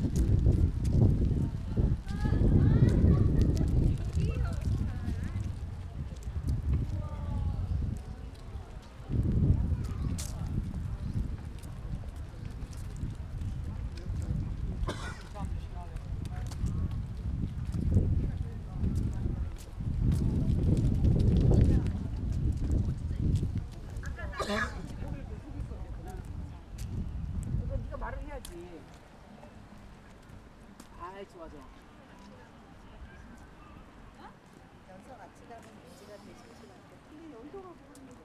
네가 말을 해야지. 아이 좋아 좋아. 연서 같이 가면 문제가 되실 수밖에. 근데 연서가 모르는 거.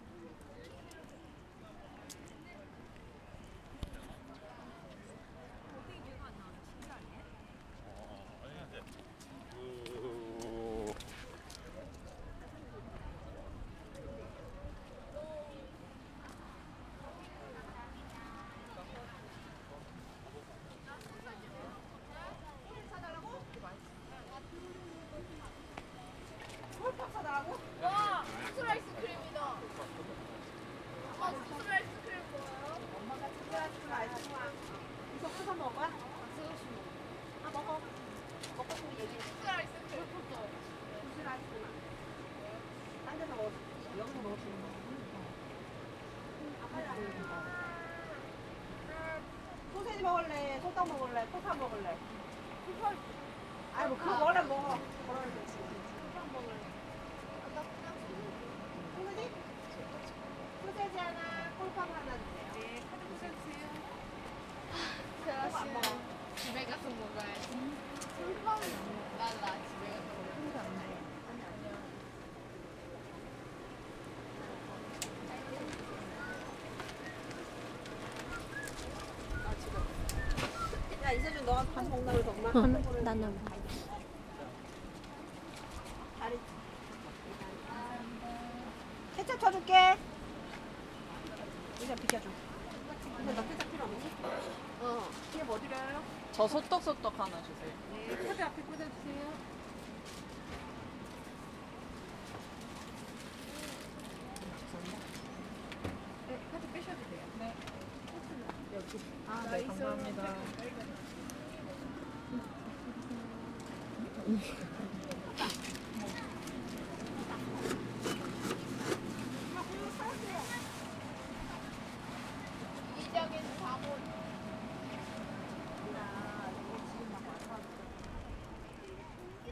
와, 수술 아이스크림이다. 엄마 수술 아이스크림 뭐예요? 엄마가 특별한 아이스크림. 이거 뜯어 먹어? 아, 먹어. 아 먹어. 먹고 또 얘기해. 수술 아이스크림. 무슨 아이스크림? 딴 데서 먹어. 여기서 먹을 수 있는 거. 소세지 먹을래? 소떡 먹을래? 포탄 먹을래? 아니 뭐 그거 원래 먹어. 그러면 되지. 소세지? 소세지 하나, 콜팝 하나 주세요. 네, 카드 부셔주세요. 세라 씨는 집에 가서 먹어야지. 술빵은 나 집에 가서 먹어야지. 야 이세준 너가 한 먹나 그래서 엄마 한 먹으러 나는 다리 케첩 쳐줄게. 의자 비켜줘. 근데 너 케첩 필요 없니? 어. 이게 뭐 드려요? 저 소떡소떡 하나 주세요. 네, 카드 앞에 꽂아주세요. 네, 카드 빼셔도 돼요. 네. 여기. 아, 네, 감사합니다.